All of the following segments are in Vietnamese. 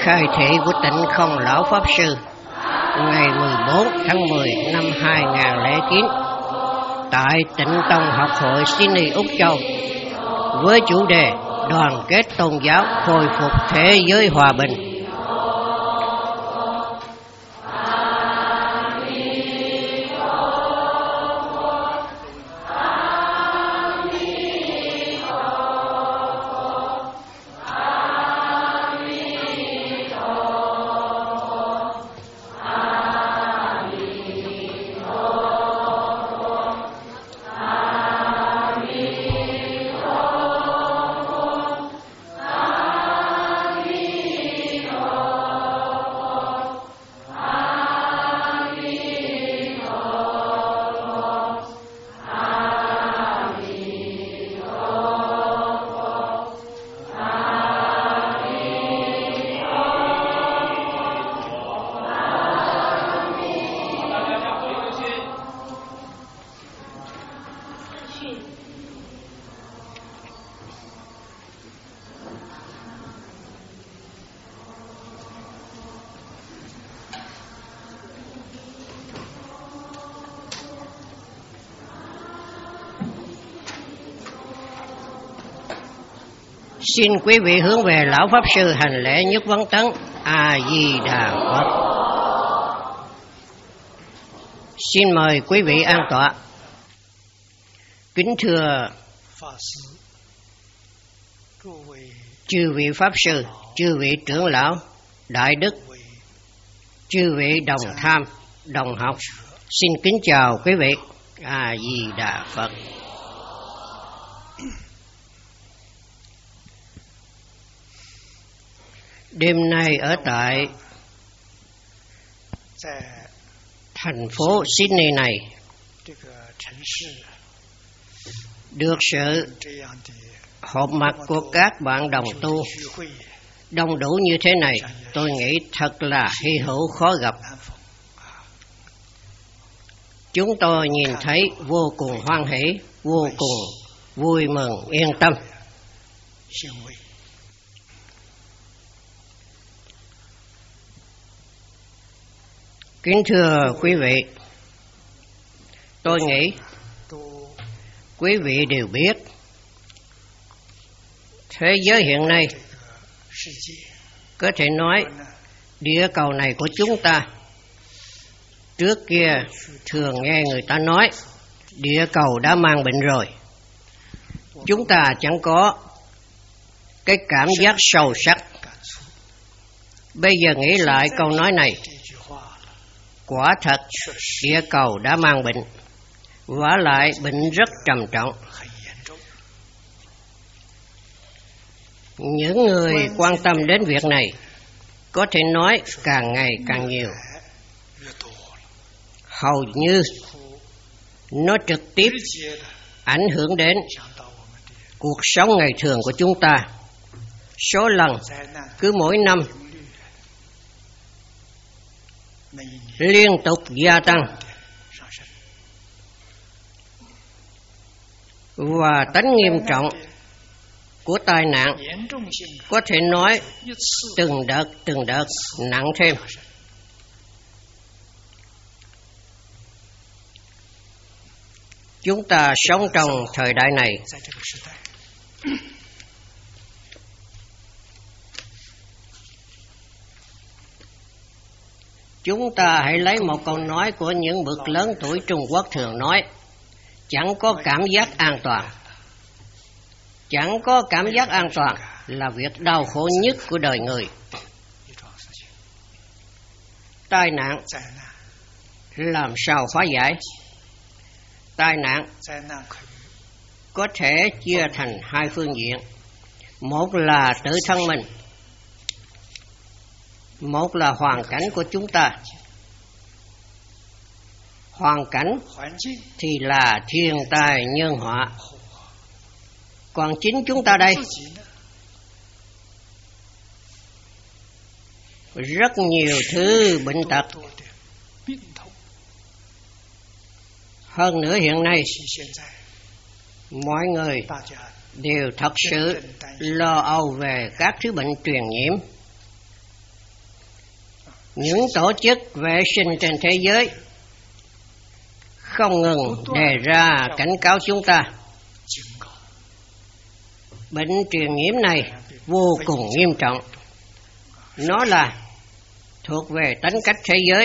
khai thị của Tịnh Không Lão Pháp Sư ngày 14 tháng 10 năm 2009 tại Tịnh Tông Học hội Sydney, Úc Châu với chủ đề Đoàn kết tôn giáo khôi phục thế giới hòa bình. Xin quý vị hướng về Lão Pháp Sư hành lễ nhất vấn tấn. A Di Đà Phật. Xin mời quý vị an tọa. Kính thưa chư vị Pháp Sư, chư vị trưởng lão, đại đức, chư vị đồng tham, đồng học, xin kính chào quý vị. A Di Đà Phật. Đêm nay ở tại thành phố Sydney này, được sự họp mặt của các bạn đồng tu đông đủ như thế này, tôi nghĩ thật là hy hữu khó gặp. Chúng tôi nhìn thấy vô cùng hoan hỷ, vô cùng vui mừng, yên tâm. Kính thưa quý vị, tôi nghĩ quý vị đều biết thế giới hiện nay, có thể nói địa cầu này của chúng ta, trước kia thường nghe người ta nói địa cầu đã mang bệnh rồi. Chúng ta chẳng có cái cảm giác sâu sắc. Bây giờ nghĩ lại câu nói này, quả thật địa cầu đã mang bệnh, vả lại bệnh rất trầm trọng. Những người quan tâm đến việc này có thể nói càng ngày càng nhiều, hầu như nó trực tiếp ảnh hưởng đến cuộc sống ngày thường của chúng ta. Số lần cứ mỗi năm liên tục gia tăng, và tính nghiêm trọng của tai nạn có thể nói từng đợt nặng thêm. Chúng ta sống trong thời đại này, chúng ta hãy lấy một câu nói của những bậc lớn tuổi Trung Quốc thường nói: chẳng có cảm giác an toàn. Chẳng có cảm giác an toàn là việc đau khổ nhất của đời người. Tai nạn làm sao hóa giải? Tai nạn có thể chia thành hai phương diện. Một là tự thân mình, một là hoàn cảnh của chúng ta. Hoàn cảnh thì là thiên tai nhân họa. Còn chính chúng ta đây, rất nhiều thứ bệnh tật. Hơn nữa hiện nay, mọi người đều thật sự lo âu về các thứ bệnh truyền nhiễm. những tổ chức vệ sinh trên thế giới không ngừng đề ra cảnh cáo chúng ta. Bệnh truyền nhiễm này vô cùng nghiêm trọng. Nó là thuộc về tính cách thế giới.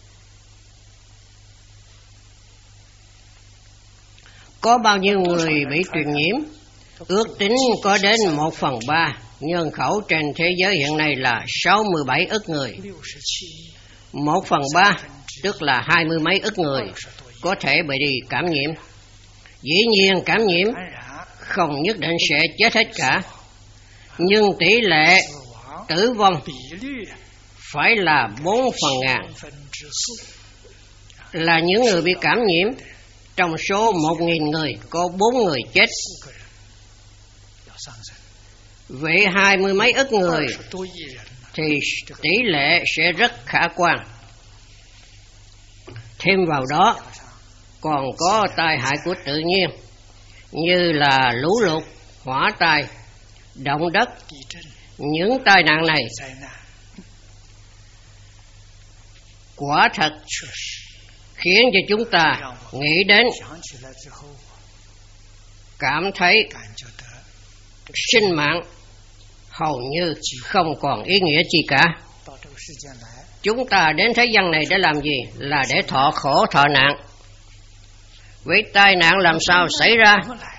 Có bao nhiêu người bị truyền nhiễm? Ước tính có đến 1/3 nhân khẩu trên thế giới hiện nay là 67 ức người. 1/3 tức là 20 mấy ức người có thể bị cảm nhiễm. Dĩ nhiên cảm nhiễm không nhất định sẽ chết hết cả, nhưng tỷ lệ tử vong phải là 4/1000. Là những người bị cảm nhiễm, trong số 1.000 người có 4 người chết. Vậy 20 mấy ức người thì tỷ lệ sẽ rất khả quan. Thêm vào đó còn có tai hại của tự nhiên như là lũ lụt, hỏa tai, động đất. Những tai nạn này quả thật khiến cho chúng ta nghĩ đến, cảm thấy sinh mạng hầu như không còn ý nghĩa chi cả. Chúng ta đến thế gian này để làm gì? Là để thọ khổ thọ nạn. Vậy tai nạn làm sao xảy ra?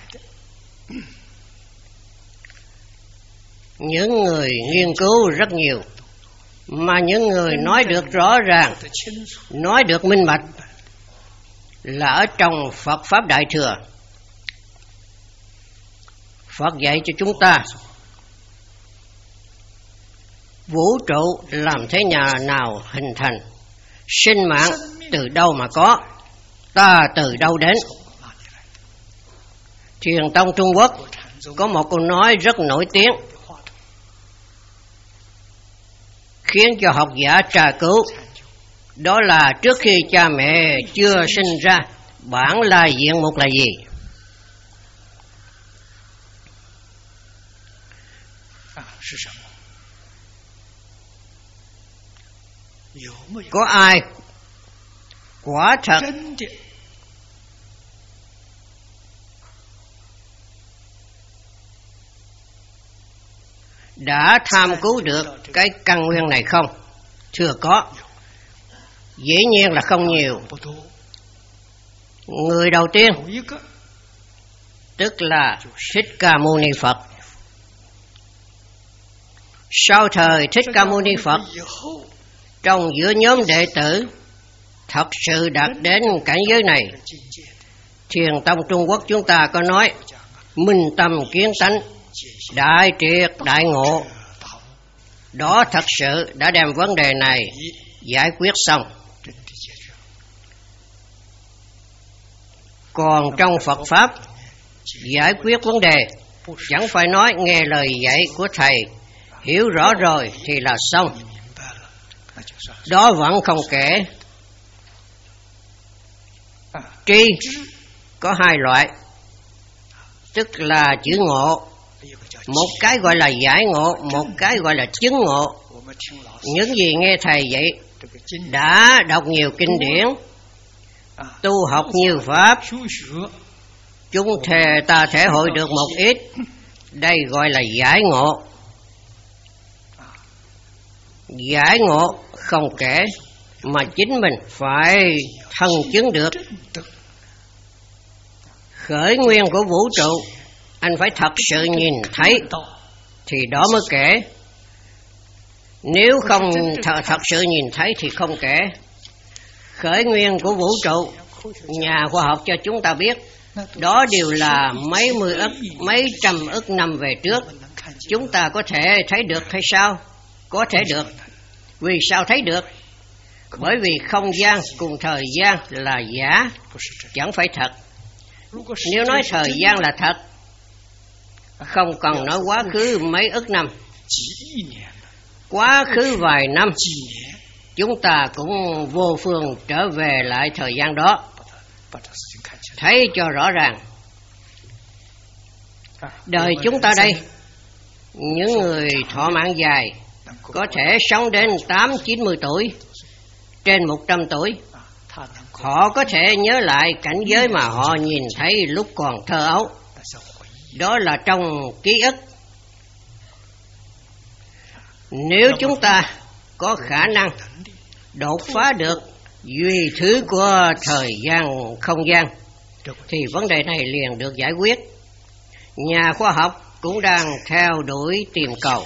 Những người nghiên cứu rất nhiều, mà những người nói được rõ ràng, nói được minh bạch là ở trong Phật Pháp Đại Thừa. Phật dạy cho chúng ta vũ trụ làm thế nào hình thành, sinh mạng từ đâu mà có, ta từ đâu đến. Thiền tông Trung Quốc có một câu nói rất nổi tiếng, khiến cho học giả tra cứu. Đó là trước khi cha mẹ chưa sinh ra, bản lai diện mục là gì? Có ai quả thật đã tham cứu được cái căn nguyên này không? Thưa có. Dĩ nhiên là không nhiều. Người đầu tiên tức là Thích Ca Mâu Ni Phật. Sau thời Thích Ca Mâu Ni Phật, trong giữa nhóm đệ tử thật sự đạt đến cảnh giới này, Thiền tông Trung Quốc chúng ta có nói minh tâm kiến tánh, đại triệt đại ngộ. Đó thật sự đã đem vấn đề này giải quyết xong. Còn trong Phật Pháp giải quyết vấn đề chẳng phải nói nghe lời dạy của thầy, hiểu rõ rồi thì là xong. Đó vẫn không kể. Tri có hai loại, tức là chữ ngộ. Một cái gọi là giải ngộ, một cái gọi là chứng ngộ. Những gì nghe thầy dạy, đã đọc nhiều kinh điển, tu học nhiều pháp, ta thể hội được một ít. Đây gọi là giải ngộ. Giải ngộ không kể, mà chính mình phải thân chứng được. Khởi nguyên của vũ trụ anh phải thật sự nhìn thấy thì đó mới kể. Nếu không thật sự nhìn thấy thì không kể. Khởi nguyên của vũ trụ, nhà khoa học cho chúng ta biết, đó đều là mấy mươi ức, mấy trăm ức năm về trước. Chúng ta có thể thấy được hay sao? Có thể được. Vì sao thấy được? Bởi vì không gian cùng thời gian là giả, chẳng phải thật. Nếu nói thời gian là thật, không cần nói quá khứ mấy ức năm, quá khứ vài năm, chúng ta cũng vô phương trở về lại thời gian đó, thấy cho rõ ràng. Đời chúng ta đây, những người thọ mạng dài có thể sống đến 80-90 tuổi, trên 100 tuổi. Họ có thể nhớ lại cảnh giới mà họ nhìn thấy lúc còn thơ ấu. Đó là trong ký ức. Nếu chúng ta có khả năng đột phá được duy thứ của thời gian không gian, thì vấn đề này liền được giải quyết. Nhà khoa học cũng đang theo đuổi tìm cầu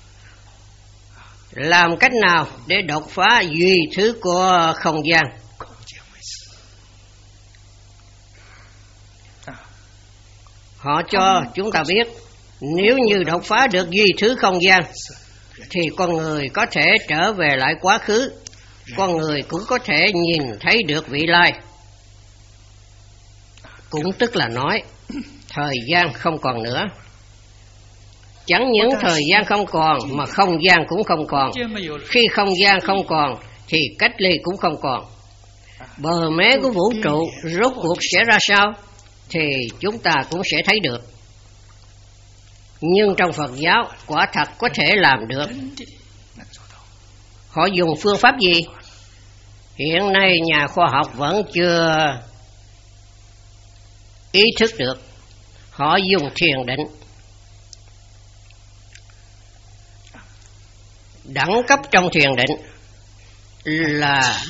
làm cách nào để đột phá duy thứ của không gian. Họ cho chúng ta biết, nếu như đột phá được duy thứ không gian, thì con người có thể trở về lại quá khứ, con người cũng có thể nhìn thấy được vị lai. Cũng tức là nói, thời gian không còn nữa. Chẳng những thời gian không còn mà không gian cũng không còn. Khi không gian không còn thì cách ly cũng không còn. Bờ mé của vũ trụ rốt cuộc sẽ ra sao thì chúng ta cũng sẽ thấy được. Nhưng trong Phật giáo quả thật có thể làm được. Họ dùng phương pháp gì? Hiện nay nhà khoa học vẫn chưa ý thức được. Họ dùng thiền định. Đẳng cấp trong thiền định là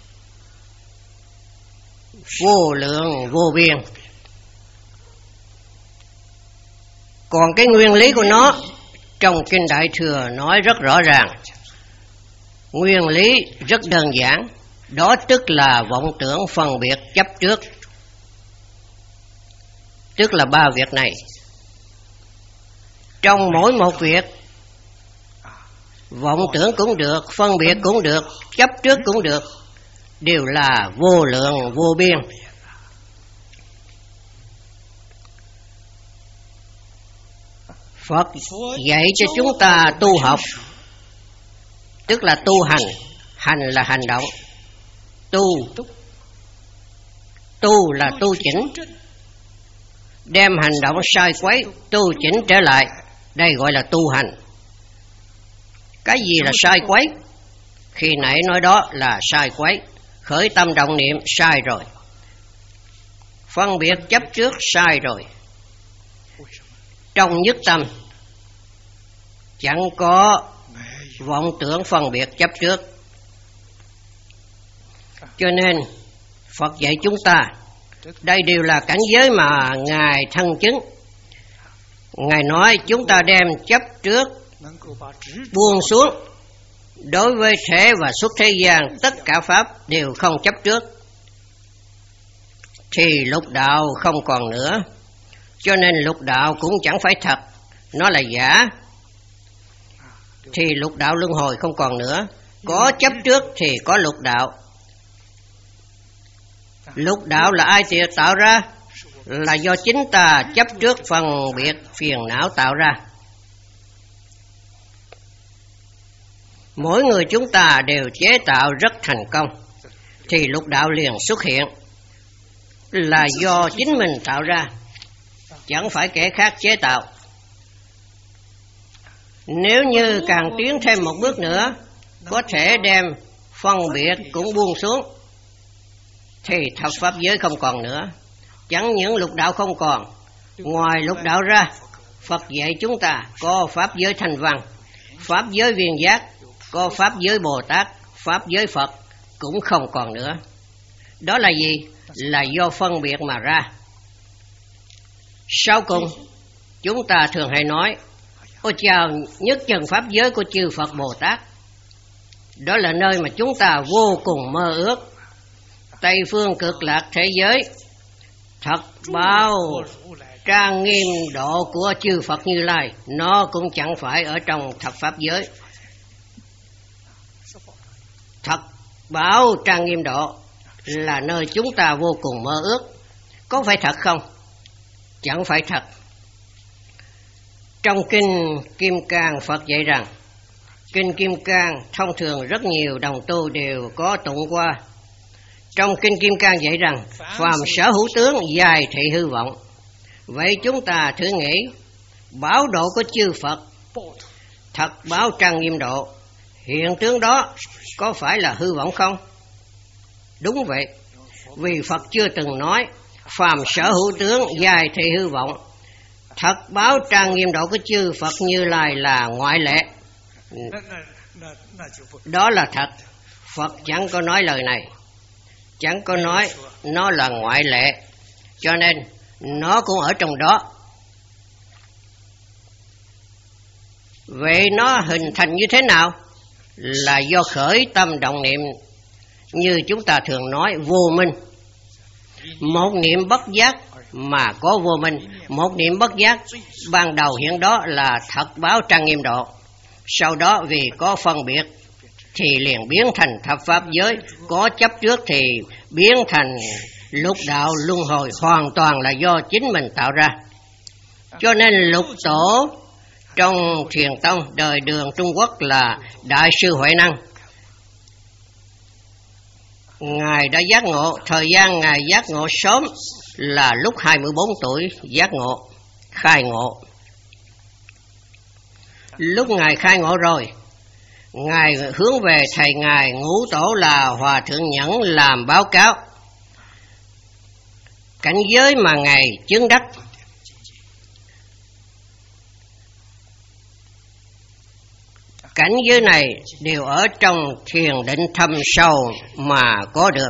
vô lượng vô biên. Còn cái nguyên lý của nó trong Kinh Đại Thừa nói rất rõ ràng. Nguyên lý rất đơn giản, đó tức là vọng tưởng phân biệt chấp trước. Tức là ba việc này. Trong mỗi một việc, vọng tưởng cũng được, phân biệt cũng được, chấp trước cũng được, đều là vô lượng vô biên. Phật dạy cho chúng ta tu học, tức là tu hành. Hành là hành động, tu là tu chỉnh, đem hành động sai quấy tu chỉnh trở lại, đây gọi là tu hành. Cái gì là sai quấy? Khi nãy nói đó là sai quấy. Khởi tâm động niệm sai rồi, phân biệt chấp trước sai rồi. Trong nhất tâm chẳng có vọng tưởng phân biệt chấp trước. Cho nên Phật dạy chúng ta, đây đều là cảnh giới mà Ngài thân chứng. Ngài nói chúng ta đem chấp trước buông xuống. Đối với thể và xuất thế gian, tất cả pháp đều không chấp trước, thì lục đạo không còn nữa. Cho nên lục đạo cũng chẳng phải thật, nó là giả. Thì lục đạo luân hồi không còn nữa. Có chấp trước thì có lục đạo. Lục đạo là ai tạo ra? Là do chính ta chấp trước phân biệt phiền não tạo ra. Mỗi người chúng ta đều chế tạo rất thành công, thì lục đạo liền xuất hiện. Là do chính mình tạo ra, chẳng phải kẻ khác chế tạo. Nếu như càng tiến thêm một bước nữa, có thể đem phân biệt cũng buông xuống, thì thập pháp giới không còn nữa. Chẳng những lục đạo không còn, ngoài lục đạo ra, Phật dạy chúng ta có pháp giới thanh văn, pháp giới viên giác, có pháp giới Bồ Tát, pháp giới Phật cũng không còn nữa. Đó là gì? Là do phân biệt mà ra. Sau cùng, chúng ta thường hay nói, ôi chào, nhất chân pháp giới của chư Phật Bồ Tát. Đó là nơi mà chúng ta vô cùng mơ ước. Tây phương cực lạc thế giới, thật bao trang nghiêm độ của chư Phật Như Lai, nó cũng chẳng phải ở trong thập pháp giới. Thật bảo trang nghiêm độ là nơi chúng ta vô cùng mơ ước. Có phải thật không? Chẳng phải thật. Trong Kinh Kim Cang, Phật dạy rằng, Kinh Kim Cang thông thường rất nhiều đồng tu đều có tụng qua. Trong Kinh Kim Cang dạy rằng, phàm sở hữu tướng dài thị hư vọng. Vậy chúng ta thử nghĩ, bảo độ của chư Phật thật báo trang nghiêm độ, hiện tướng đó có phải là hư vọng không? Đúng vậy, vì Phật chưa từng nói phàm sở hữu tướng dài thì hư vọng. Thật báo trang nghiêm độ của chư Phật Như Lai là ngoại lệ. Đó là thật. Phật chẳng có nói lời này, chẳng có nói nó là ngoại lệ, cho nên nó cũng ở trong đó. Vậy nó hình thành như thế nào? Là do khởi tâm động niệm, như chúng ta thường nói vô minh. Một niệm bất giác mà có vô minh, một niệm bất giác ban đầu hiện đó là thật báo trang nghiêm độ. Sau đó vì có phân biệt thì liền biến thành thập pháp giới, có chấp trước thì biến thành lục đạo luân hồi, hoàn toàn là do chính mình tạo ra. Cho nên lục tổ trong Thiền Tông đời Đường Trung Quốc là Đại sư Huệ Năng. Ngài đã giác ngộ, thời gian Ngài giác ngộ sớm là lúc 24 tuổi giác ngộ, khai ngộ. Lúc Ngài khai ngộ rồi, Ngài hướng về thầy Ngài Ngũ Tổ là Hòa Thượng Nhẫn làm báo cáo cảnh giới mà Ngài chứng đắc. Cảnh giới này đều ở trong thiền định thâm sâu mà có được.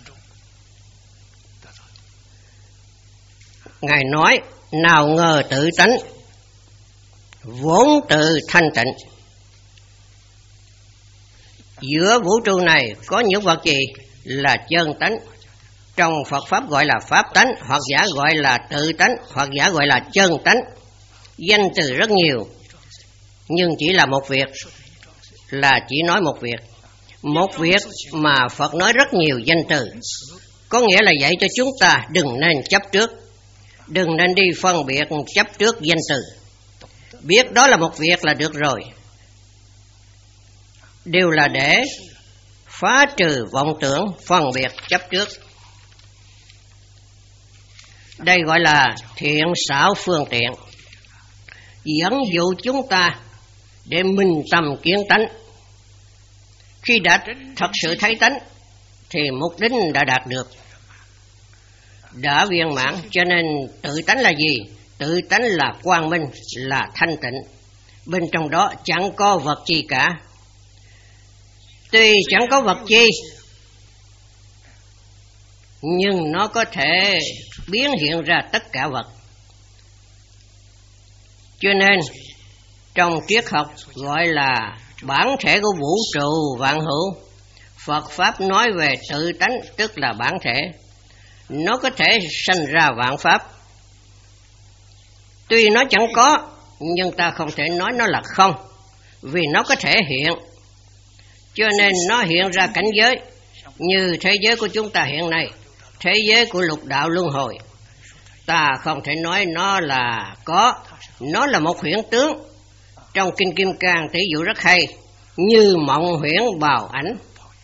Ngài nói, nào ngờ tự tánh, vốn tự thanh tịnh. Giữa vũ trụ này có những vật gì là chân tánh? Trong Phật Pháp gọi là Pháp tánh, hoặc giả gọi là tự tánh, hoặc giả gọi là chân tánh. Danh từ rất nhiều, nhưng chỉ là một việc, là chỉ nói một việc. Một việc mà Phật nói rất nhiều danh từ, có nghĩa là dạy cho chúng ta đừng nên chấp trước, đừng nên đi phân biệt chấp trước danh từ. Biết đó là một việc là được rồi, đều là để phá trừ vọng tưởng phân biệt chấp trước. Đây gọi là thiện xảo phương tiện, dẫn dụ chúng ta để minh tâm kiến tánh. Khi đã thật sự thấy tánh thì mục đích đã đạt được, đã viên mãn. Cho nên tự tánh là gì? Tự tánh là quang minh, là thanh tịnh. Bên trong đó chẳng có vật chi cả. Tuy chẳng có vật chi, nhưng nó có thể biến hiện ra tất cả vật. Cho nên trong triết học gọi là bản thể của vũ trụ vạn hữu. Phật Pháp nói về tự tánh tức là bản thể, nó có thể sanh ra vạn pháp. Tuy nó chẳng có, nhưng ta không thể nói nó là không, vì nó có thể hiện. Cho nên nó hiện ra cảnh giới, như thế giới của chúng ta hiện nay, thế giới của lục đạo luân hồi. Ta không thể nói nó là có, nó là một huyễn tướng. Trong Kinh Kim Cang tỷ dụ rất hay, như mộng huyễn bào ảnh.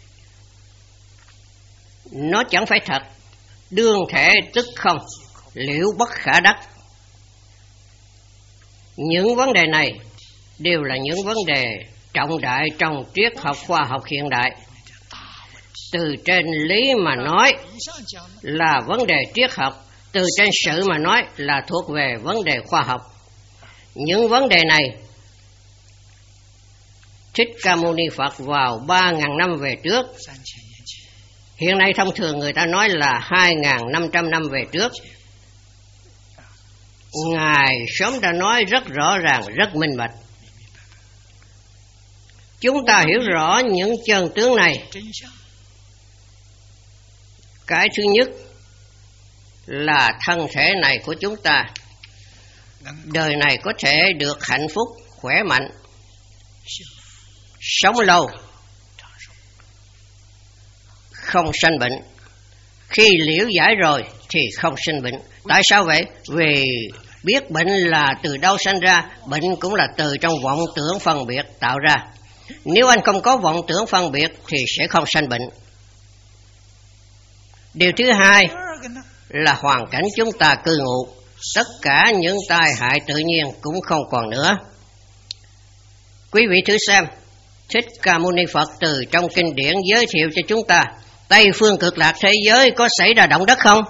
Nó chẳng phải thật, đương thể tức không, liễu bất khả đắc. Những vấn đề này đều là những vấn đề trọng đại trong triết học khoa học hiện đại. Từ trên lý mà nói là vấn đề triết học, từ trên sự mà nói là thuộc về vấn đề khoa học. Những vấn đề này Thích Ca Mâu Ni Phật vào 3.000 năm về trước, hiện nay thông thường người ta nói là 2.500 năm về trước, Ngài sớm đã nói rất rõ ràng, rất minh bạch. Chúng ta hiểu rõ những chân tướng này. Cái thứ nhất là thân thể này của chúng ta, đời này có thể được hạnh phúc, khỏe mạnh, sống lâu, không sanh bệnh. Khi liễu giải rồi thì không sinh bệnh. Tại sao vậy? Vì biết bệnh là từ đâu sanh ra, bệnh cũng là từ trong vọng tưởng phân biệt tạo ra. Nếu anh không có vọng tưởng phân biệt thì sẽ không sanh bệnh. Điều thứ hai là hoàn cảnh chúng ta cư ngụ, tất cả những tai hại tự nhiên cũng không còn nữa. Quý vị thử xem, Thích Ca Mâu Ni Phật từ trong kinh điển giới thiệu cho chúng ta Tây phương cực lạc thế giới có xảy ra động đất không?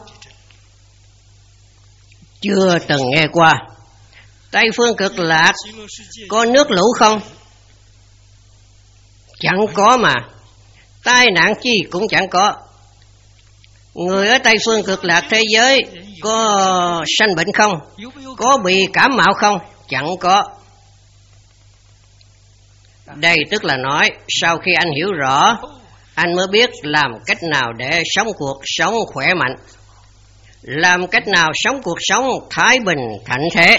Chưa từng nghe qua. Tây phương cực lạc có nước lũ không? Chẳng có mà. Tai nạn chi cũng chẳng có. Người ở Tây phương cực lạc thế giới có sanh bệnh không? Có bị cảm mạo không? Chẳng có. Đây tức là nói sau khi anh hiểu rõ, anh mới biết làm cách nào để sống cuộc sống khỏe mạnh, làm cách nào sống cuộc sống thái bình thạnh thế.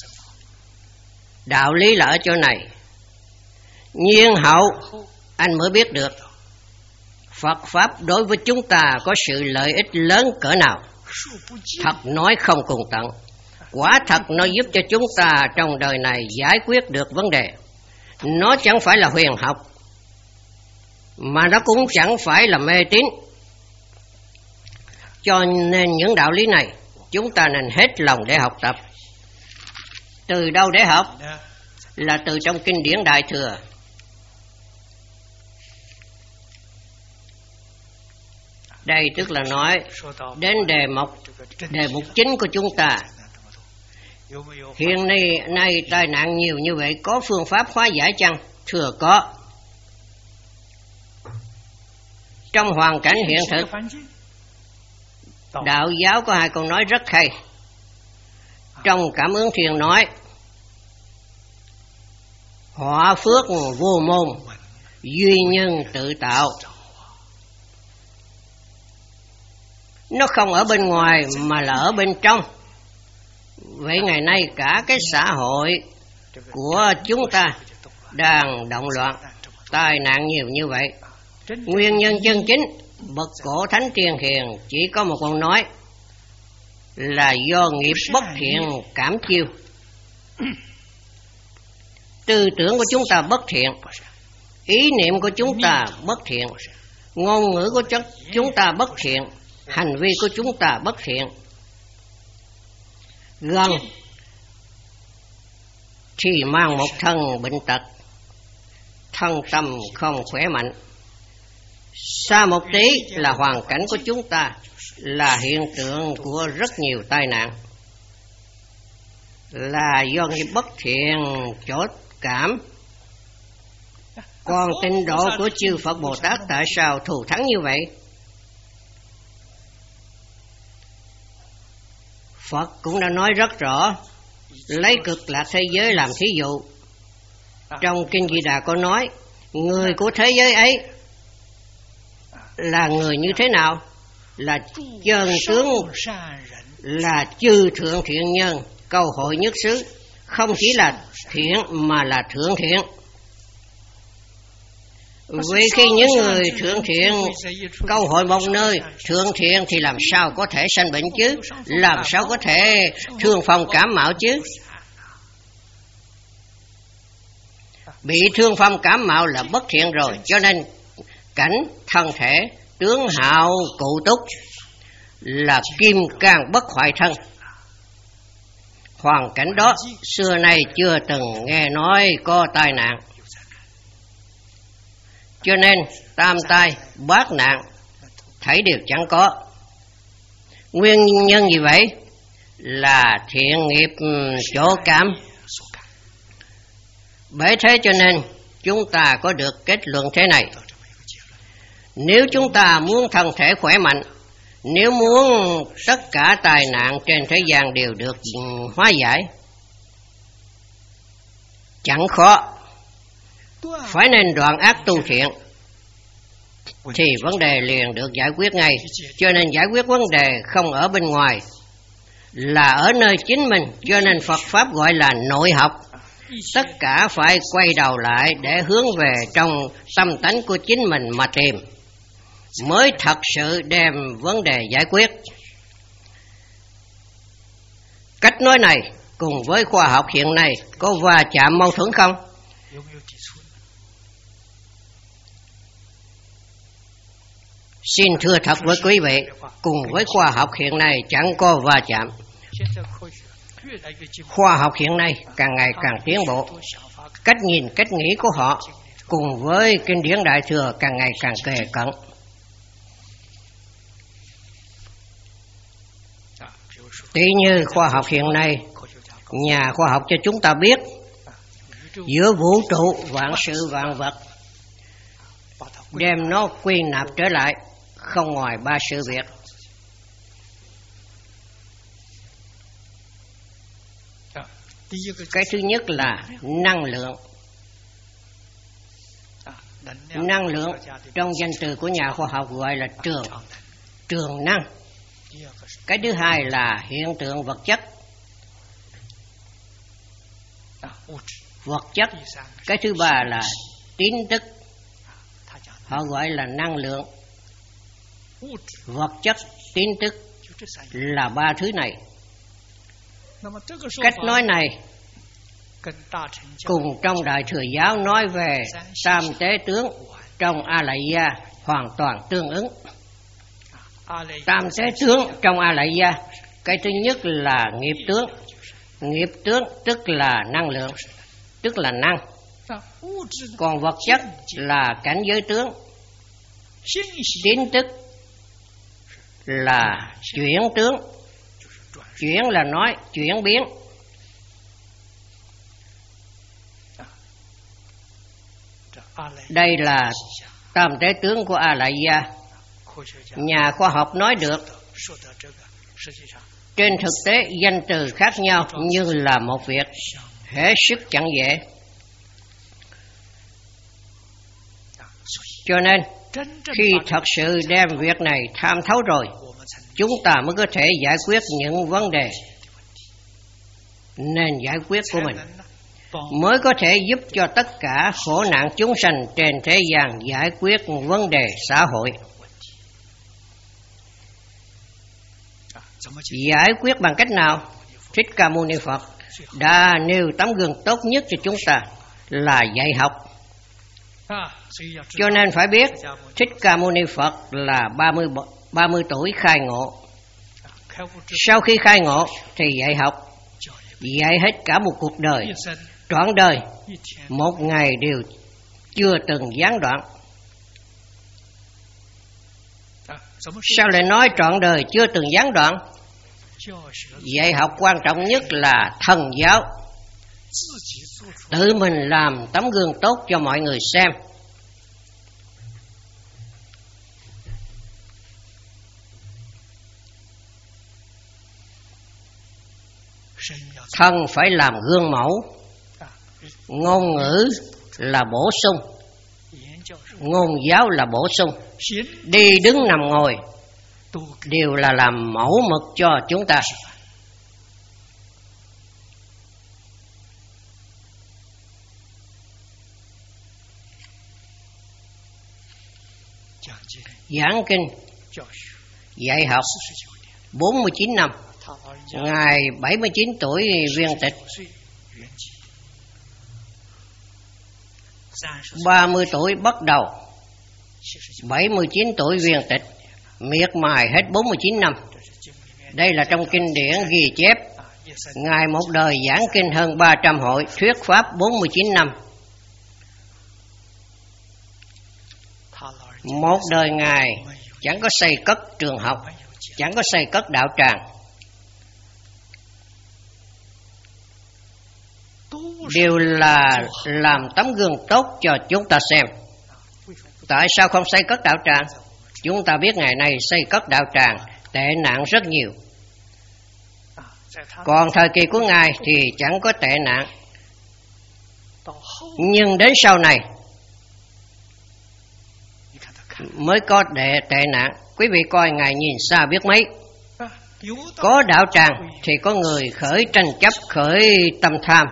Đạo lý là ở chỗ này. Nhiên hậu anh mới biết được Phật Pháp đối với chúng ta có sự lợi ích lớn cỡ nào. Thật nói không cùng tận. Quả thật nó giúp cho chúng ta trong đời này giải quyết được vấn đề. Nó chẳng phải là huyền học, mà nó cũng chẳng phải là mê tín. Cho nên những đạo lý này chúng ta nên hết lòng để học tập. Từ đâu để học? Là từ trong kinh điển Đại Thừa. Đây tức là nói đến đề mục chính của chúng ta. Hiện nay tai nạn nhiều như vậy, có phương pháp hóa giải chăng? Thưa có. Trong hoàn cảnh hiện thực, đạo giáo có hai câu nói rất hay. Trong Cảm Ứng Thiền nói: họa phước vô môn, duy nhân tự tạo. Nó không ở bên ngoài mà là ở bên trong. Vậy ngày nay cả cái xã hội của chúng ta đang động loạn, tai nạn nhiều như vậy. Nguyên nhân chân chính, bậc cổ thánh tiên hiền chỉ có một câu nói là do nghiệp bất thiện cảm chiêu. Tư tưởng của chúng ta bất thiện, ý niệm của chúng ta bất thiện, ngôn ngữ của chúng ta bất thiện, hành vi của chúng ta bất thiện. Gần thì mang một thân bệnh tật, thân tâm không khỏe mạnh. Xa một tí là hoàn cảnh của chúng ta là hiện tượng của rất nhiều tai nạn, là do nghiệp bất thiện chỗ cảm. Còn tịnh độ của chư Phật Bồ Tát tại sao thù thắng như vậy? Phật cũng đã nói rất rõ, lấy cực lạc thế giới làm thí dụ. Trong Kinh Di Đà có nói, người của thế giới ấy là người như thế nào? Là chân tướng, là chư thượng thiện nhân, câu hội nhất xứ. Không chỉ là thiện mà là thượng thiện. Vì khi những người thượng thiện câu hội một nơi thượng thiện thì làm sao có thể sanh bệnh chứ? Làm sao có thể thương phong cảm mạo chứ? Bị thương phong cảm mạo là bất thiện rồi. Cho nên cảnh thân thể tướng hạo cụ túc là kim cang bất hoại thân. Hoàn cảnh đó xưa nay chưa từng nghe nói có tai nạn. Cho nên tam tai bát nạn thấy đều chẳng có. Nguyên nhân gì vậy? Là thiện nghiệp chỗ cảm. Bởi thế cho nên chúng ta có được kết luận thế này: nếu chúng ta muốn thân thể khỏe mạnh, nếu muốn tất cả tai nạn trên thế gian đều được hóa giải, chẳng khó. Phải nên đoạn ác tu thiện thì vấn đề liền được giải quyết ngay. Cho nên giải quyết vấn đề không ở bên ngoài, là ở nơi chính mình. Cho nên Phật Pháp gọi là nội học. Tất cả phải quay đầu lại để hướng về trong tâm tánh của chính mình mà tìm, mới thật sự đem vấn đề giải quyết. Cách nói này cùng với khoa học hiện nay có va chạm mâu thuẫn không? Xin thưa thật với quý vị, cùng với khoa học hiện nay chẳng có va chạm. khoa học hiện nay càng ngày càng tiến bộ, cách nhìn, cách nghĩ của họ cùng với kinh điển Đại Thừa càng ngày càng kề cận. Tỷ như khoa học hiện nay, nhà khoa học cho chúng ta biết giữa vũ trụ vạn sự vạn vật, đem nó quy nạp trở lại không ngoài 3 sự việc. Cái thứ nhất là năng lượng. Năng lượng trong danh từ của nhà khoa học gọi là trường năng. Cái thứ hai là hiện tượng vật chất. Vật chất. Cái thứ ba là tín tức. Họ gọi là năng lượng. Vật chất, tín tức là 3 thứ này. Cách nói này cùng trong Đại Thừa giáo nói về tam tế tướng trong A Lại Gia hoàn toàn tương ứng. Tam tế tướng trong A Lại Gia, cái thứ nhất là nghiệp tướng. Nghiệp tướng tức là năng lượng, tức là năng. Còn vật chất là cảnh giới tướng. Tín tức là chuyển tướng. Chuyển là nói, chuyển biến. Đây là tam tế tướng của A Lại Gia. Nhà khoa học nói được. Trên thực tế danh từ khác nhau như là một việc hết sức chẳng dễ. Cho nên khi thật sự đem việc này tham thấu rồi, chúng ta mới có thể giải quyết những vấn đề nên giải quyết của mình, mới có thể giúp cho tất cả khổ nạn chúng sanh trên thế gian giải quyết vấn đề xã hội. Giải quyết bằng cách nào? Thích Ca Mâu Ni Phật đã nêu tấm gương tốt nhất cho chúng ta là dạy học. Cho nên phải biết Thích Ca Mâu Ni Phật là 30 tuổi khai ngộ. Sau khi khai ngộ thì dạy học, dạy hết cả một cuộc đời, trọn đời, một ngày đều chưa từng gián đoạn. Sao lại nói trọn đời chưa từng gián đoạn? Dạy học quan trọng nhất là thần giáo, tự mình làm tấm gương tốt cho mọi người xem. Thân phải làm gương mẫu. Ngôn ngữ là bổ sung, ngôn giáo là bổ sung, đi đứng nằm ngồi đều là làm mẫu mực cho chúng ta. Giảng kinh, dạy học 49 năm, Ngài 79 tuổi viên tịch, 30 tuổi bắt đầu, 79 tuổi viên tịch, miệt mài hết 49 năm. Đây là trong kinh điển ghi chép. Ngài một đời giảng kinh hơn 300 hội, thuyết pháp 49 năm. Một đời Ngài chẳng có xây cất trường học, chẳng có xây cất đạo tràng, đều là làm tấm gương tốt cho chúng ta xem. Tại sao không xây cất đạo tràng? Chúng ta biết ngày nay xây cất đạo tràng tệ nạn rất nhiều. Còn thời kỳ của Ngài thì chẳng có tệ nạn. Nhưng đến sau này mới có tệ nạn. Quý vị coi Ngài nhìn xa biết mấy. Có đạo tràng thì có người khởi tranh chấp, khởi tâm tham.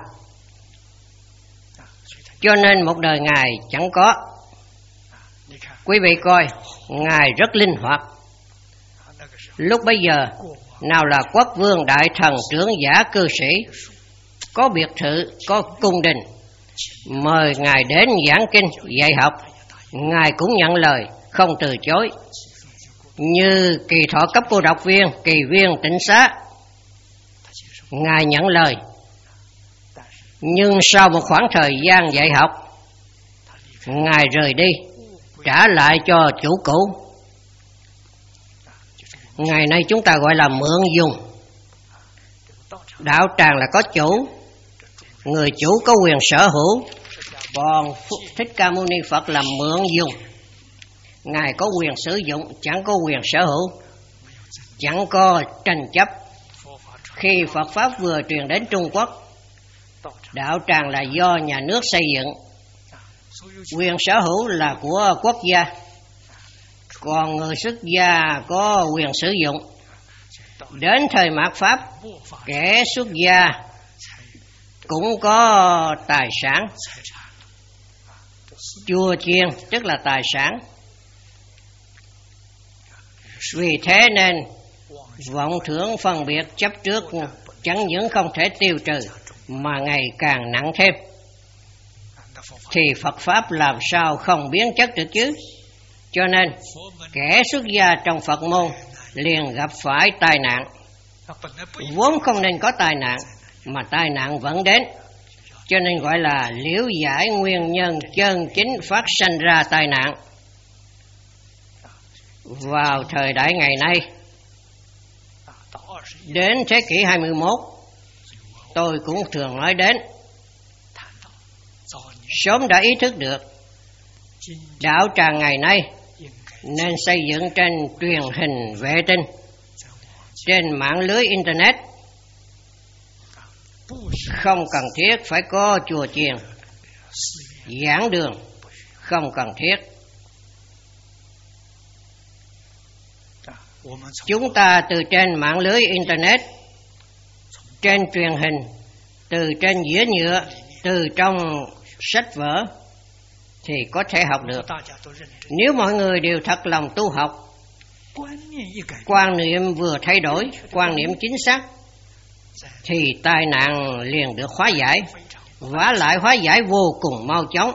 Cho nên một đời Ngài chẳng có. Quý vị coi, Ngài rất linh hoạt. Lúc bấy giờ, nào là quốc vương, đại thần, trưởng giả, cư sĩ, có biệt thự, có cung đình, mời Ngài đến giảng kinh, dạy học, Ngài cũng nhận lời, không từ chối. Như kỳ thọ cấp cô độc viên, kỳ viên tịnh xá, Ngài nhận lời. Nhưng sau một khoảng thời gian dạy học, Ngài rời đi, trả lại cho chủ cũ. Ngày nay chúng ta gọi là mượn dùng. Đạo tràng là có chủ, người chủ có quyền sở hữu, còn Thích Ca Mâu Ni Phật là mượn dùng. Ngài có quyền sử dụng, chẳng có quyền sở hữu, chẳng có tranh chấp. Khi Phật Pháp vừa truyền đến Trung Quốc, đạo tràng là do nhà nước xây dựng, quyền sở hữu là của quốc gia, còn người xuất gia có quyền sử dụng. Đến thời mạt Pháp, kẻ xuất gia cũng có tài sản, chùa chiền tức là tài sản. Vì thế nên vọng tưởng phân biệt chấp trước chẳng những không thể tiêu trừ mà ngày càng nặng thêm, thì Phật Pháp làm sao không biến chất được chứ? Cho nên kẻ xuất gia trong Phật môn liền gặp phải tai nạn. Vốn không nên có tai nạn mà tai nạn vẫn đến, cho nên gọi là liễu giải nguyên nhân chân chính phát sanh ra tai nạn. Vào thời đại ngày nay, đến thế kỷ 21, tôi cũng thường nói đến, sớm đã ý thức được đạo tràng ngày nay nên xây dựng trên truyền hình vệ tinh, trên mạng lưới Internet. Không cần thiết phải có chùa chiền, giảng đường, không cần thiết. Chúng ta từ trên mạng lưới Internet, trên truyền hình, từ trên dĩa nhựa, từ trong sách vở thì có thể học được. Nếu mọi người đều thật lòng tu học, quan niệm vừa thay đổi, quan niệm chính xác, thì tai nạn liền được hóa giải, vả lại hóa giải vô cùng mau chóng.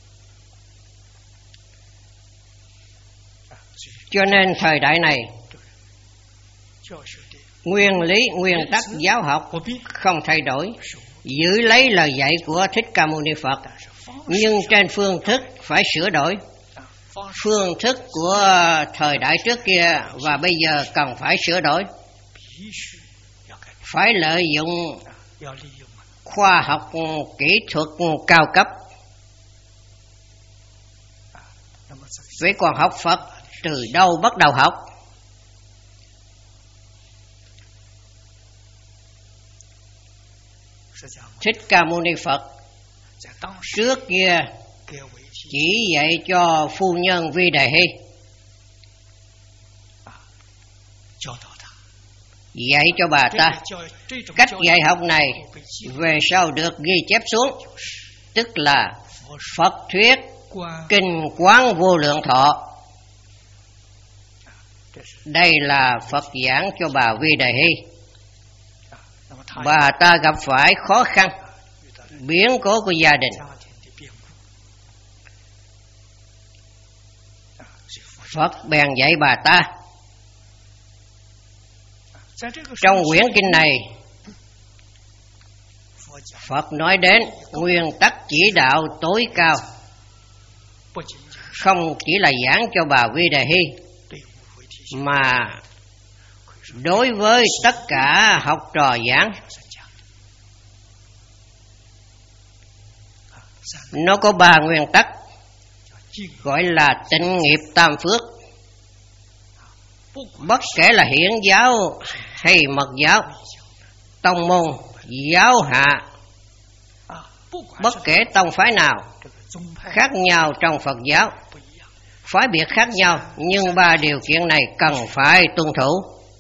Cho nên thời đại này, nguyên lý, nguyên tắc giáo học không thay đổi, giữ lấy lời dạy của Thích Ca Mâu Ni Phật, nhưng trên phương thức phải sửa đổi. Phương thức của thời đại trước kia và bây giờ cần phải sửa đổi, phải lợi dụng khoa học kỹ thuật cao cấp. Vậy còn học Phật từ đâu bắt đầu học? Thích Ca Mâu Ni Phật trước kia chỉ dạy cho phu nhân Vi Đề Hy, dạy cho bà ta. Cách dạy học này về sau được ghi chép xuống, tức là Phật thuyết Kinh Quán Vô Lượng Thọ. Đây là Phật giảng cho bà Vi Đề Hy. Bà ta gặp phải khó khăn, biến cố của gia đình. Phật bèn dạy bà ta. Trong quyển kinh này, Phật nói đến nguyên tắc chỉ đạo tối cao, không chỉ là giảng cho bà Vi Đề Hy, mà đối với tất cả học trò giảng. Nó có 3 nguyên tắc, gọi là tịnh nghiệp tam phước. Bất kể là hiển giáo hay mật giáo, tông môn, giáo hạ, bất kể tông phái nào, khác nhau trong Phật giáo, phái biệt khác nhau, nhưng 3 điều kiện này cần phải tuân thủ.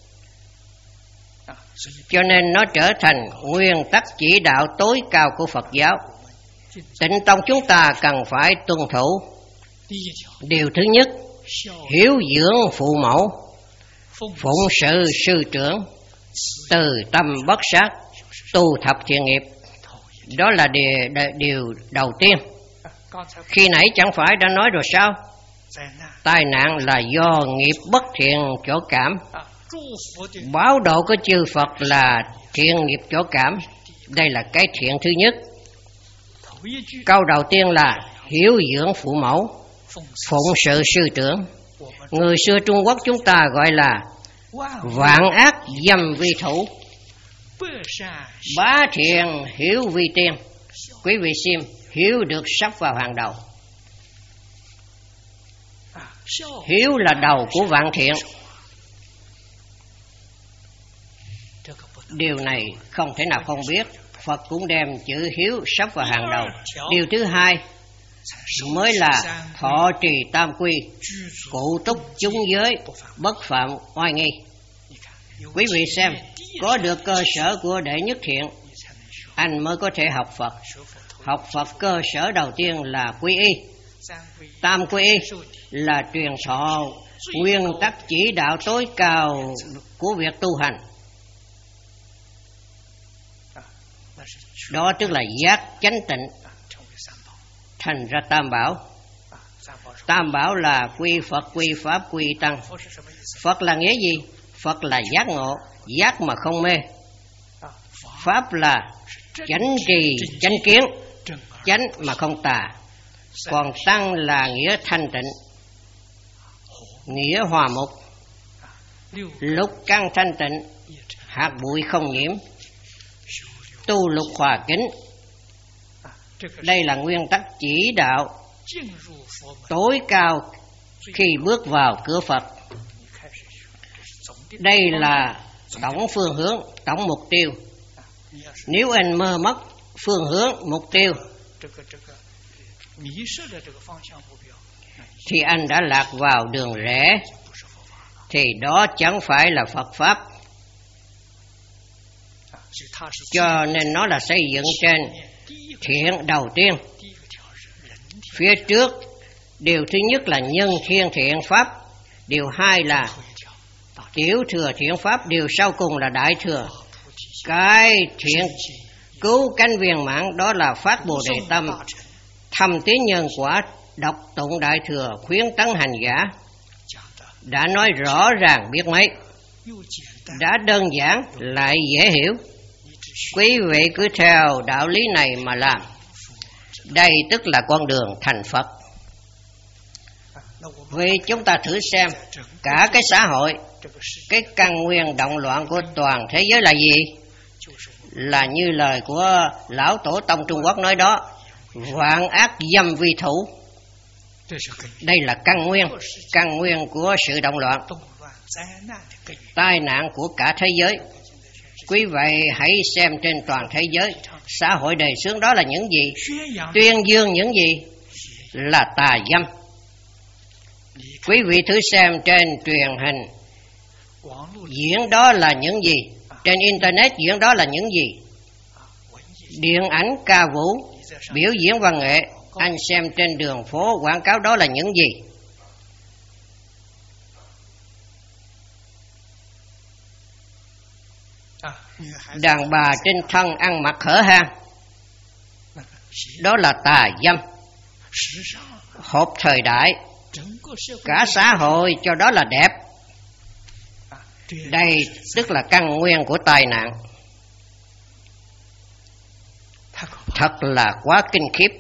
Cho nên nó trở thành nguyên tắc chỉ đạo tối cao của Phật giáo. Tịnh tông chúng ta cần phải tuân thủ. Điều thứ nhất, hiếu dưỡng phụ mẫu, phụng sự sư trưởng, từ tâm bất sát, tu thập thiện nghiệp. Đó là điều đầu tiên. Khi nãy chẳng phải đã nói rồi sao? Tai nạn là do nghiệp bất thiện chỗ cảm, Báo độ của chư Phật là thiện nghiệp chỗ cảm. Đây là cái thiện thứ nhất. Câu đầu tiên là hiếu dưỡng phụ mẫu, phụng sự sư trưởng. Người xưa Trung Quốc chúng ta gọi là vạn ác dâm vi thủ, bá thiện hiếu vi tiên. Quý vị xem, hiếu được sắp vào hàng đầu. Hiếu là đầu của vạn thiện. Điều này không thể nào không biết. Phật cũng đem chữ hiếu sắp vào hàng đầu. Điều thứ hai mới là thọ trì tam quy, cụ túc chúng giới, bất phạm oai nghi. Quý vị xem, có được cơ sở của đệ nhất thiện, anh mới có thể học Phật. Học Phật cơ sở đầu tiên là quy y. Tam quy y là truyền thọ nguyên tắc chỉ đạo tối cao của việc tu hành. Đó tức là giác chánh tịnh, thành ra tam bảo. Tam bảo là quy Phật, quy Pháp, quy Tăng. Phật là nghĩa gì? Phật là giác ngộ, giác mà không mê. Pháp là chánh trì, chánh kiến, chánh mà không tà. Còn Tăng là nghĩa thanh tịnh, nghĩa hòa mục. Lục căn thanh tịnh, hạt bụi không nhiễm, tu lục hòa kính. Đây là nguyên tắc chỉ đạo tối cao khi bước vào cửa Phật. Đây là tổng phương hướng, tổng mục tiêu. Nếu anh mơ mất phương hướng, mục tiêu, thì anh đã lạc vào đường rẽ, thì đó chẳng phải là Phật Pháp. Cho nên nó là xây dựng trên thiện đầu tiên. Phía trước, điều thứ nhất là nhân thiên thiện Pháp, điều hai là tiểu thừa thiện Pháp, điều sau cùng là đại thừa. Cái thiện cứu cánh viên mãn đó là phát Bồ Đề tâm, thâm tiến nhân quả, đọc tụng đại thừa, khuyến tấn hành giả. Đã nói rõ ràng biết mấy, đã đơn giản lại dễ hiểu. Quý vị cứ theo đạo lý này mà làm. Đây tức là con đường thành Phật. Vì chúng ta thử xem, cả cái xã hội, cái căn nguyên động loạn của toàn thế giới là gì? Là như lời của Lão Tổ Tông Trung Quốc nói đó, vạn ác dâm vi thủ. Đây là căn nguyên của sự động loạn, tai nạn của cả thế giới. Quý vị hãy xem trên toàn thế giới, xã hội đề xướng đó là những gì? Tuyên dương những gì? Là tà dâm. Quý vị thử xem trên truyền hình, diễn đó là những gì? Trên Internet diễn đó là những gì? Điện ảnh, ca vũ, biểu diễn văn nghệ. Anh xem trên đường phố quảng cáo đó là những gì? Đàn bà trên thân ăn mặc hở hang, đó là tà dâm. Hộp thời đại, cả xã hội cho đó là đẹp. Đây tức là căn nguyên của tai nạn. Thật là quá kinh khiếp.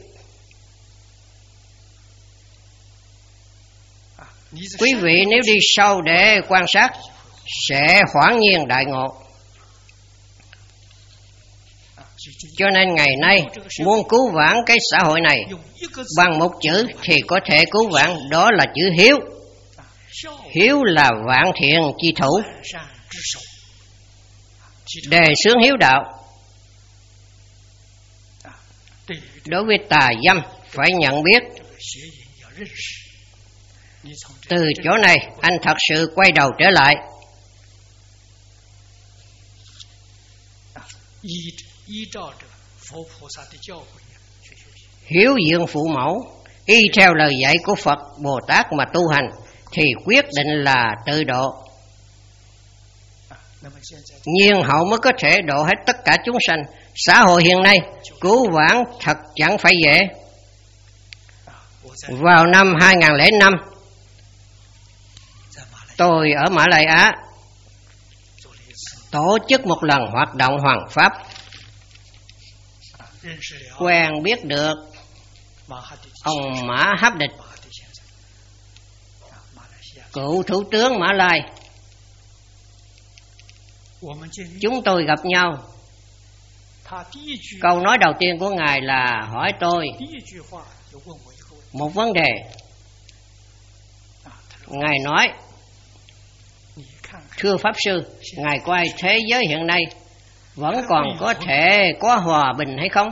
Quý vị nếu đi sâu để quan sát sẽ hoảng nhiên đại ngộ. Cho nên ngày nay muốn cứu vãn cái xã hội này bằng một chữ thì có thể cứu vãn, đó là chữ hiếu. Hiếu là vạn thiện chi thủ. Đề xướng hiếu đạo. Đối với tà dâm phải nhận biết. Từ chỗ này anh thật sự quay đầu trở lại. Hiếu dưỡng phụ mẫu, y theo lời dạy của Phật Bồ Tát mà tu hành thì quyết định là tự độ. Nhiên hậu mới có thể độ hết tất cả chúng sanh. Xã hội hiện nay cứu vãn thật chẳng phải dễ. Vào năm 2005, tôi ở Mã Lai Á tổ chức một lần hoạt động hoàng pháp, quen biết được ông Mã Háp Địch, cựu thủ tướng Mã Lai. Chúng tôi gặp nhau. Câu nói đầu tiên của Ngài là hỏi tôi một vấn đề. Ngài nói: thưa Pháp Sư, Ngài coi thế giới hiện nay vẫn còn có thể có hòa bình hay không?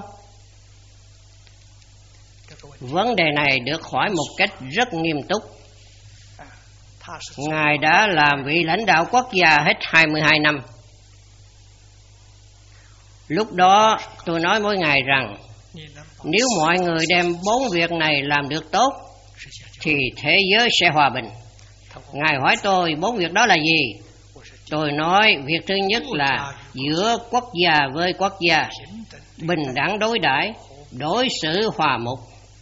Vấn đề này được hỏi một cách rất nghiêm túc. Ngài đã làm vị lãnh đạo quốc gia hết 22 năm. Lúc đó tôi nói với Ngài rằng nếu mọi người đem 4 việc này làm được tốt thì thế giới sẽ hòa bình. Ngài hỏi tôi 4 việc đó là gì? Tôi nói việc thứ nhất là giữa quốc gia với quốc gia, bình đẳng đối đãi, đối xử hòa mục.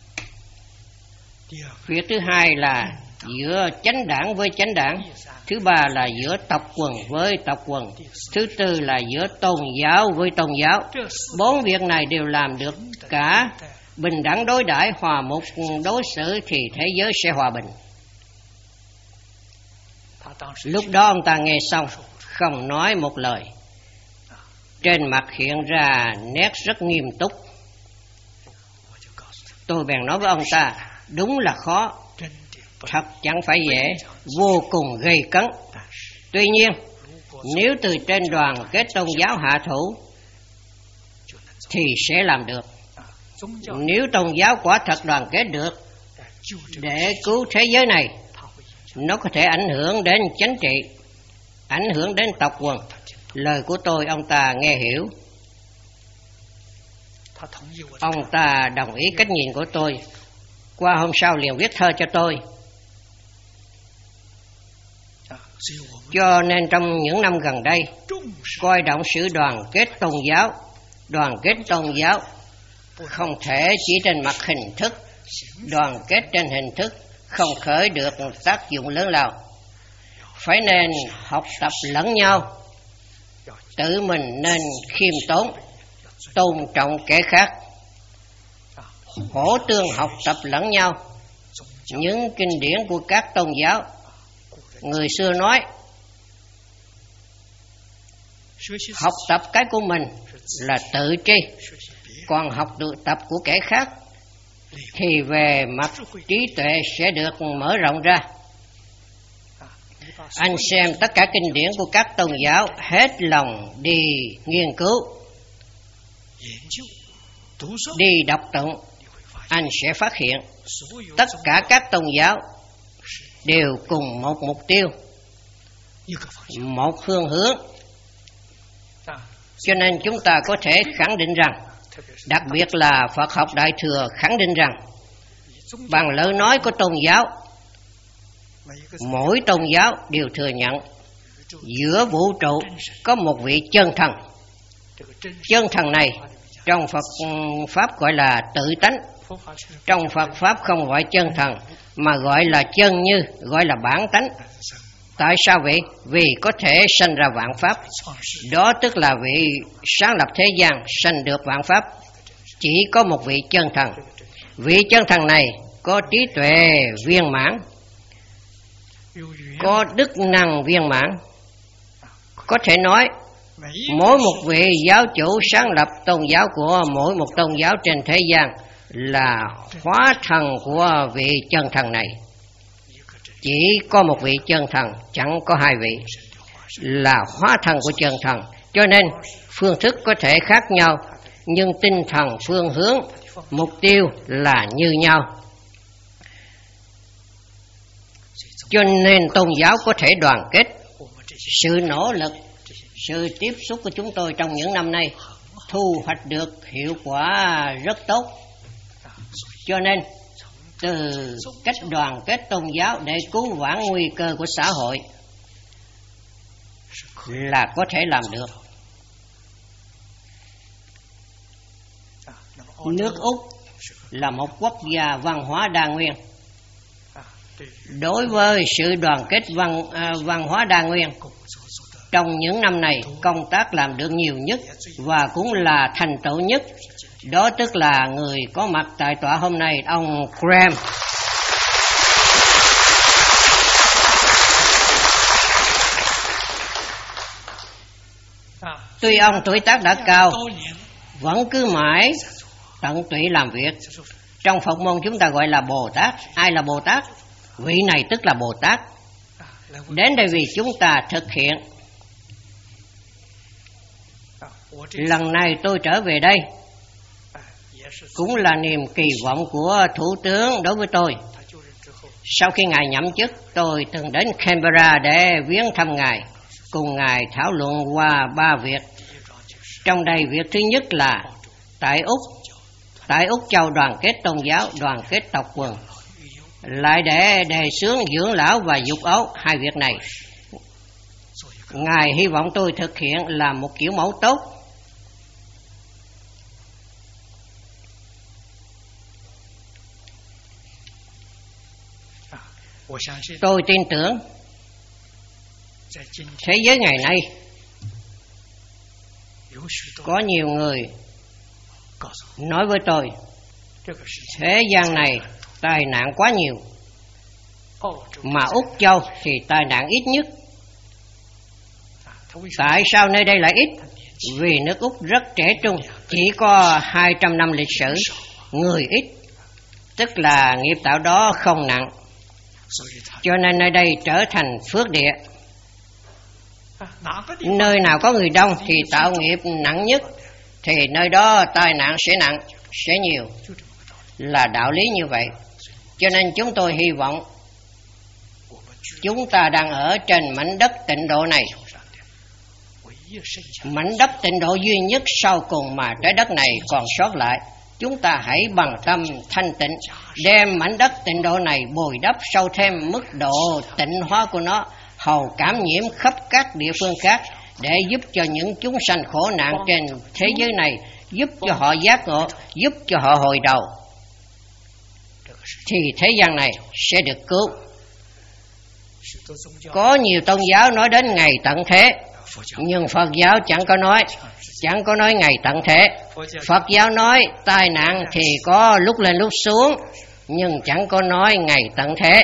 Việc thứ hai là giữa chánh đảng với chánh đảng. Thứ ba là giữa tộc quần với tộc quần. Thứ tư là giữa tôn giáo với tôn giáo. 4 việc này đều làm được cả, bình đẳng đối đãi, hòa mục đối xử thì thế giới sẽ hòa bình. Lúc đó ông ta nghe xong không nói một lời, trên mặt hiện ra nét rất nghiêm túc. Tôi bèn nói với ông ta: đúng là khó, thật chẳng phải dễ, vô cùng gây cấn. Tuy nhiên nếu từ trên đoàn kết tôn giáo hạ thủ thì sẽ làm được. Nếu tôn giáo quả thật đoàn kết được để cứu thế giới này, nó có thể ảnh hưởng đến chính trị, ảnh hưởng đến tộc quần. Lời của tôi ông ta nghe hiểu. Ông ta đồng ý cách nhìn của tôi. Qua hôm sau liền viết thơ cho tôi. Cho nên trong những năm gần đây, coi trọng sự đoàn kết tôn giáo. Đoàn kết tôn giáo không thể chỉ trên mặt hình thức. Đoàn kết trên hình thức không khởi được tác dụng lớn lao. Phải nên học tập lẫn nhau, tự mình nên khiêm tốn, tôn trọng kẻ khác, hỗ tương học tập lẫn nhau. Những kinh điển của các tôn giáo, người xưa nói học tập cái của mình là tự tri, còn học được tập của kẻ khác thì về mặt trí tuệ sẽ được mở rộng ra. Anh xem tất cả kinh điển của các tôn giáo, hết lòng đi nghiên cứu, đi đọc tụng, anh sẽ phát hiện tất cả các tôn giáo đều cùng một mục tiêu, một phương hướng. Cho nên chúng ta có thể khẳng định rằng, đặc biệt là Phật học Đại Thừa khẳng định rằng, bằng lời nói của tôn giáo, mỗi tôn giáo đều thừa nhận giữa vũ trụ có một vị chân thần. Chân thần này trong Phật Pháp gọi là tự tánh. Trong Phật Pháp không gọi chân thần mà gọi là chân như, gọi là bản tánh. Tại sao vậy? Vì có thể sanh ra vạn pháp. Đó tức là vị sáng lập thế gian, sanh được vạn pháp. Chỉ có một vị chân thần. Vị chân thần này có trí tuệ viên mãn, có đức năng viên mãn. Có thể nói mỗi một vị giáo chủ sáng lập tôn giáo của mỗi một tôn giáo trên thế gian là hóa thần của vị chân thần này. Chỉ có một vị chân thần, chẳng có hai vị, là hóa thần của chân thần. Cho nên phương thức có thể khác nhau, nhưng tinh thần, phương hướng, mục tiêu là như nhau. Cho nên tôn giáo có thể đoàn kết. Sự nỗ lực, sự tiếp xúc của chúng tôi trong những năm nay thu hoạch được hiệu quả rất tốt. Cho nên từ cách đoàn kết tôn giáo để cứu vãn nguy cơ của xã hội là có thể làm được. Nước Úc là một quốc gia văn hóa đa nguyên. Đối với sự đoàn kết văn hóa đa nguyên, Trong những năm này, công tác làm được nhiều nhất và cũng là thành tựu nhất, đó tức là người có mặt tại tọa hôm nay, ông Graham. Tuy ông tuổi tác đã cao, vẫn cứ mãi tận tụy làm việc. Trong Phật môn chúng ta gọi là Bồ Tát. Ai là Bồ Tát? Vị này tức là Bồ Tát. Đến đây vì chúng ta thực hiện. Lần này tôi trở về đây cũng là niềm kỳ vọng của Thủ tướng đối với tôi. Sau khi Ngài nhậm chức, tôi từng đến Canberra để viếng thăm Ngài, cùng Ngài thảo luận qua 3 việc. Trong đây việc thứ nhất là tại Úc Châu đoàn kết tôn giáo, đoàn kết tộc quần, lại để đề xướng dưỡng lão và dục ấu. 2 việc này Ngài hy vọng tôi thực hiện là một kiểu mẫu tốt. Tôi tin tưởng thế giới ngày nay có nhiều người nói với tôi, thế gian này tai nạn quá nhiều, mà Úc Châu thì tai nạn ít nhất. Tại sao nơi đây lại ít? Vì nước Úc rất trẻ trung, chỉ có 200 năm lịch sử, người ít, tức là nghiệp tạo đó không nặng, cho nên nơi đây trở thành phước địa. Nơi nào có người đông thì tạo nghiệp nặng nhất, thì nơi đó tai nạn sẽ nặng, sẽ nhiều, là đạo lý như vậy. Cho nên chúng tôi hy vọng chúng ta đang ở trên mảnh đất tịnh độ này, mảnh đất tịnh độ duy nhất sau cùng mà trái đất này còn sót lại. Chúng ta hãy bằng tâm thanh tịnh đem mảnh đất tịnh độ này bồi đắp sâu thêm mức độ tịnh hóa của nó, hầu cảm nhiễm khắp các địa phương khác, để giúp cho những chúng sanh khổ nạn trên thế giới này, giúp cho họ giác ngộ, giúp cho họ hồi đầu, thì thế gian này sẽ được cứu. Có nhiều tôn giáo nói đến ngày tận thế, nhưng Phật giáo chẳng có nói ngày tận thế. Phật giáo nói tai nạn thì có lúc lên lúc xuống, nhưng chẳng có nói ngày tận thế.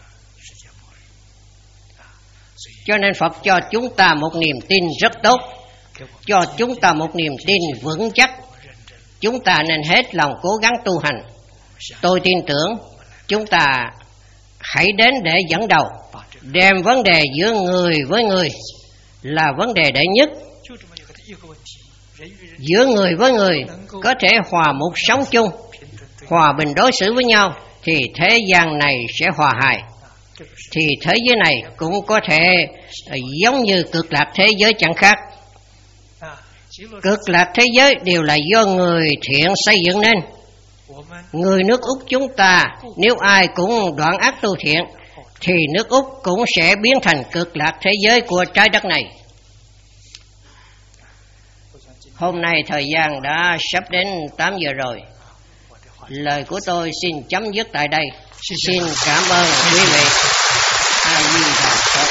Cho nên Phật cho chúng ta một niềm tin rất tốt, cho chúng ta một niềm tin vững chắc. Chúng ta nên hết lòng cố gắng tu hành. Tôi tin tưởng chúng ta hãy đến để dẫn đầu, đem vấn đề giữa người với người là vấn đề đệ nhất. Giữa người với người có thể hòa một sống chung, hòa bình đối xử với nhau, thì thế gian này sẽ hòa hài. Thì thế giới này cũng có thể giống như cực lạc thế giới chẳng khác. Cực lạc thế giới đều là do người thiện xây dựng nên. Người nước Úc chúng ta nếu ai cũng đoạn ác tu thiện, thì nước Úc cũng sẽ biến thành cực lạc thế giới của trái đất này. Hôm nay thời gian đã sắp đến 8 giờ rồi. Lời của tôi xin chấm dứt tại đây. Xin cảm ơn quý vị. A Di Đà Phật.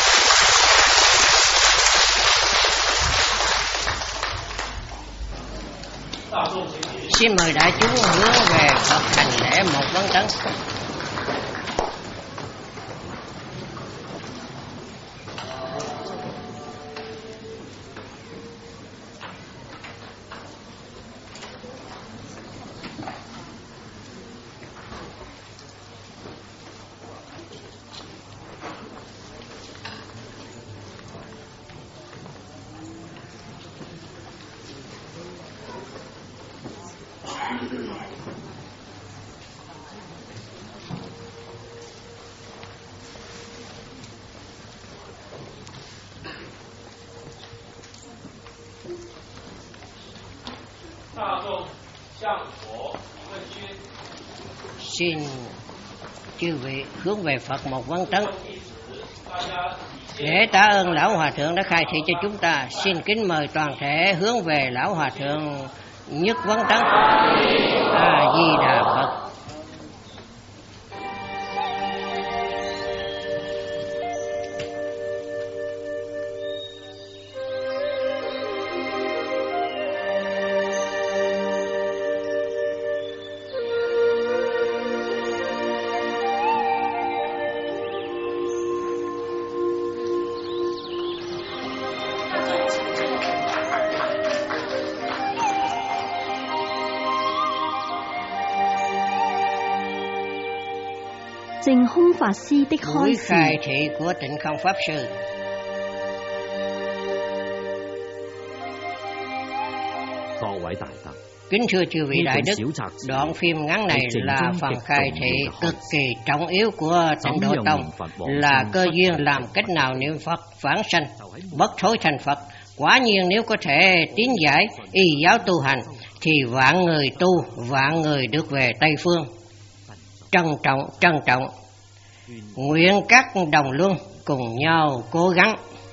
Xin mời đại chúng hướng về Phật hành lễ một vấn tấn. Xin chư vị hướng về Phật một vấn tấn. Để tạ ơn Lão Hòa Thượng đã khai thị cho chúng ta, xin kính mời toàn thể hướng về Lão Hòa Thượng nhất vấn tấn. A Di Đà Phật. 證空法師的開 buổi 示。 khai thị của Tịnh Không Pháp Sư. Kính thưa chư vị đại đức, đoạn phim ngắn này là phần khai thị cực kỳ trọng yếu của Tịnh Độ Tông, là cơ duyên làm cách nào niệm Phật vãng sanh, bất thối thành Phật. Quả nhiên nếu có thể tín giải y giáo tu hành thì vạn người tu, vạn người được về Tây Phương. Trân trọng, nguyện các đồng luân cùng nhau cố gắng.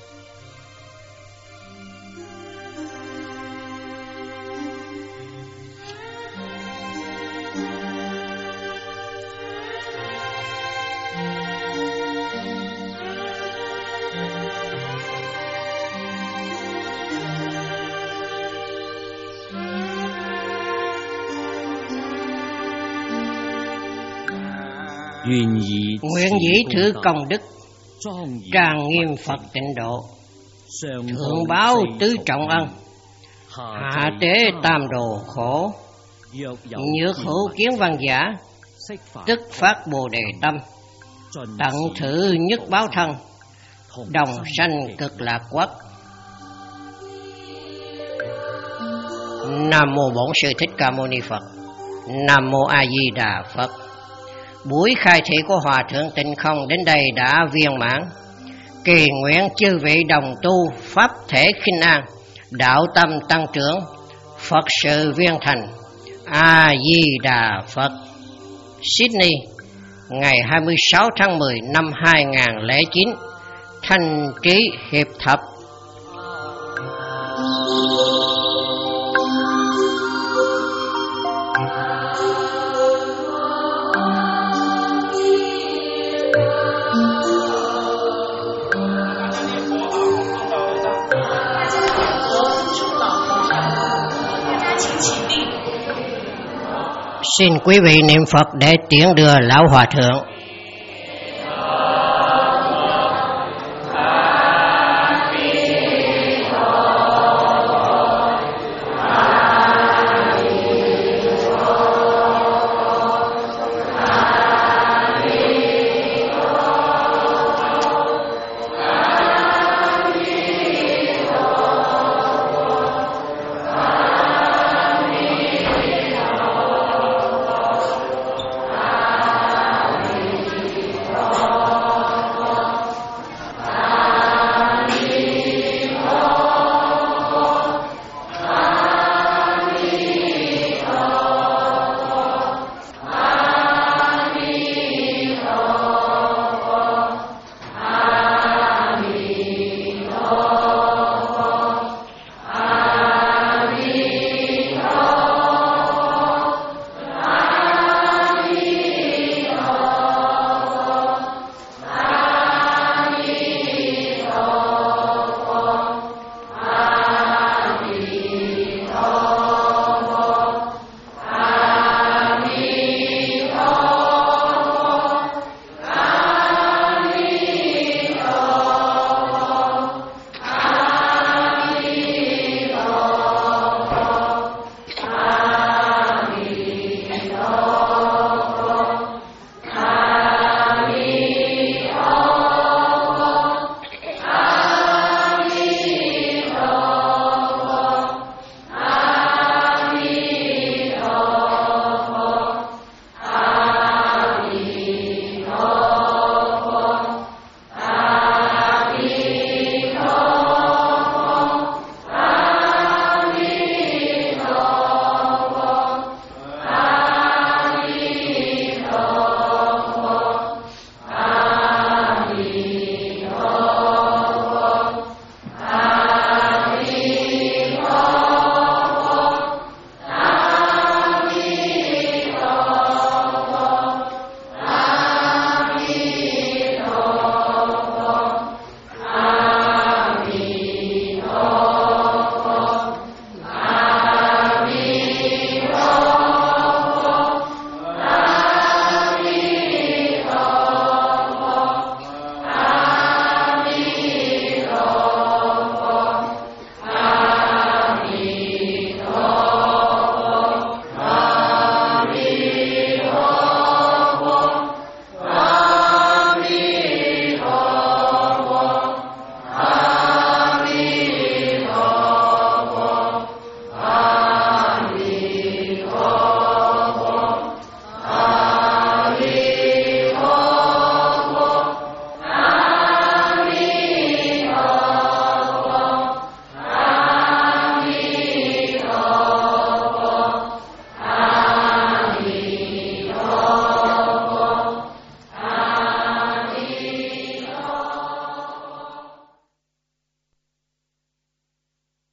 Nguyện dĩ thử công đức, trang nghiêm Phật tịnh độ, thượng báo tứ trọng ân, hạ tế tam đồ khổ, nhược hữu kiến văn giả, tức phát bồ đề tâm, tận thử nhất báo thân, đồng sanh cực lạc quốc. Nam mô Bổn Sư Thích Ca Mâu Ni Phật. Nam mô A Di Đà Phật. Buổi khai thị của Hòa Thượng Tịnh Không đến đây đã viên mãn. Kỳ nguyện chư vị đồng tu pháp thể khinh an, đạo tâm tăng trưởng, Phật sự viên thành. A Di Đà Phật. Sydney, ngày 26 tháng 10 năm 2009, Thanh Trí Hiệp Thập. Xin quý vị niệm Phật để tiễn đưa Lão Hòa Thượng.